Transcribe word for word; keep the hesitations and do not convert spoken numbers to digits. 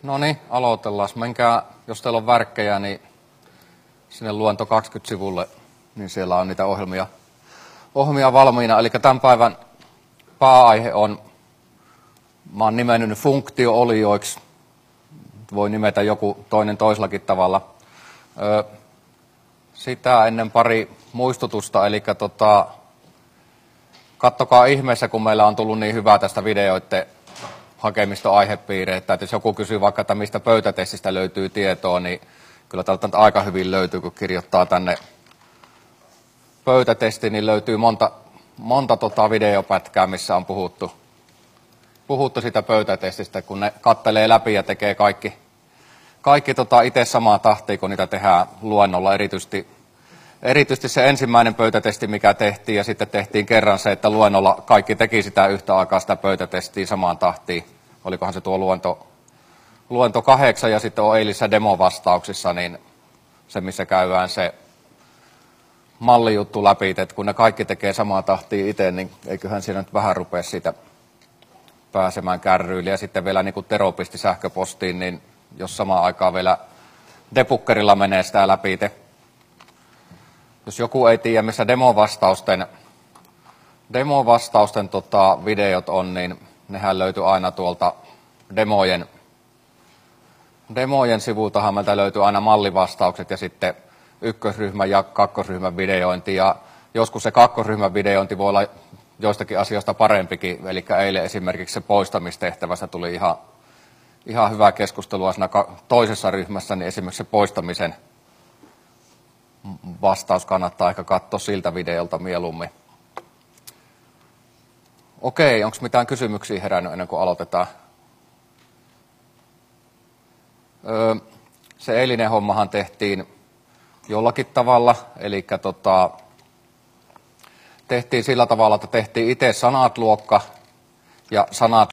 No niin, aloitellaan. Menkää, jos teillä on värkkejä, niin sinne Luento kaksikymmentä sivulle, niin siellä on niitä ohjelmia, ohjelmia valmiina. Eli tämän päivän pääaihe on, mä oon nimennyt funktio-olioiksi, voi nimetä joku toinen toisellakin tavalla. Ö, sitä ennen pari muistutusta, eli tota, kattokaa ihmeessä, kun meillä on tullut niin hyvää tästä videoiden hakemiston aihepiireitä, että jos joku kysyy vaikka, että mistä pöytätestistä löytyy tietoa, niin kyllä tältä aika hyvin löytyy, kun kirjoittaa tänne pöytätesti, niin löytyy monta, monta tota videopätkää, missä on puhuttu, puhuttu sitä pöytätestistä, kun ne kattelee läpi ja tekee kaikki, kaikki tota itse samaa tahtia, kun niitä tehdään luennolla, erityisesti, erityisesti se ensimmäinen pöytätesti, mikä tehtiin, ja sitten tehtiin kerran se, että luennolla kaikki teki sitä yhtä aikaa sitä pöytätestiä samaan tahtiin. Olikohan se tuo luento, luento kahdeksan, ja sitten on eilissä demovastauksissa, niin se, missä käydään se mallijuttu läpi, että kun ne kaikki tekee samaa tahtia itse, niin eiköhän siinä nyt vähän rupea siitä pääsemään kärryille. Ja sitten vielä niin kuin Tero pisti sähköpostiin, niin jos samaan aikaan vielä debuggerilla menee sitä läpi. Jos joku ei tiedä, missä demovastausten, demovastausten tota, videot on, niin nehän löytyy aina tuolta demojen, demojen sivultahan meiltä löytyy aina mallivastaukset ja sitten ykkösryhmän ja kakkosryhmän videointi. Ja joskus se kakkosryhmän videointi voi olla joistakin asioista parempikin. Eli eilen esimerkiksi se poistamistehtävästä tuli ihan, ihan hyvää keskustelua siinä toisessa ryhmässä, niin esimerkiksi se poistamisen vastaus kannattaa ehkä katsoa siltä videolta mieluummin. Okei, onko mitään kysymyksiä herännyt ennen kuin aloitetaan? Öö, se eilinen hommahan tehtiin jollakin tavalla, eli tota, tehtiin sillä tavalla, että tehtiin itse sanat luokka ja sanat